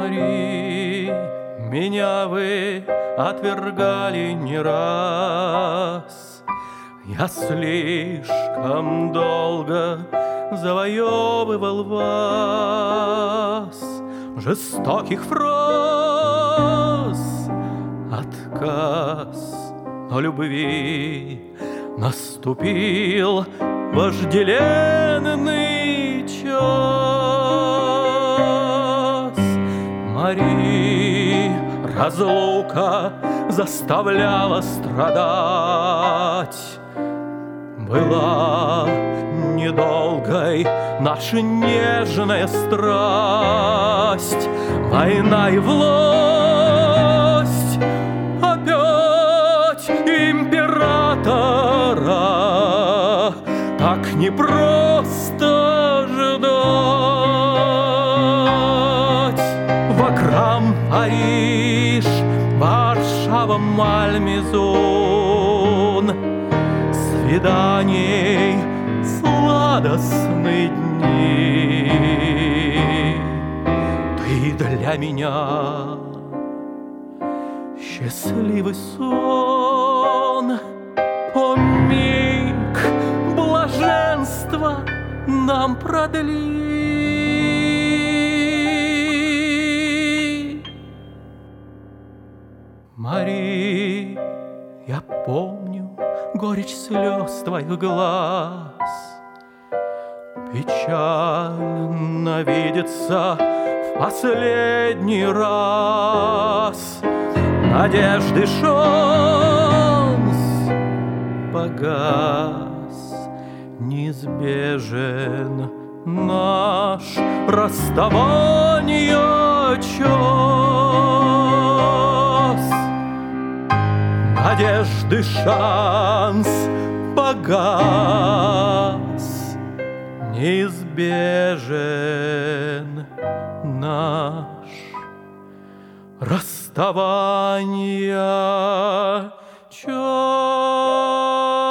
Мари, меня вы отвергали не раз. Я слишком долго завоевывал вас. Жестоких фраз отказ, но любви наступил вожделенный час. Мари, разлука заставляла страдать. Была недолгой наша нежная страсть. Война и власть опять императора. Так непросто ждать. Вакрам, Париж, Варшава, Мальмезон. Свиданий сладостные дни. Ты для меня счастливый сон. О, миг блаженства нам продли. Мари, я помню горечь слез твоих глаз. Печально видится в последний раз. Надежды шанс погас. Неизбежен наш расставание час. Надежды шанс погас. Неизбежен наш расставание час.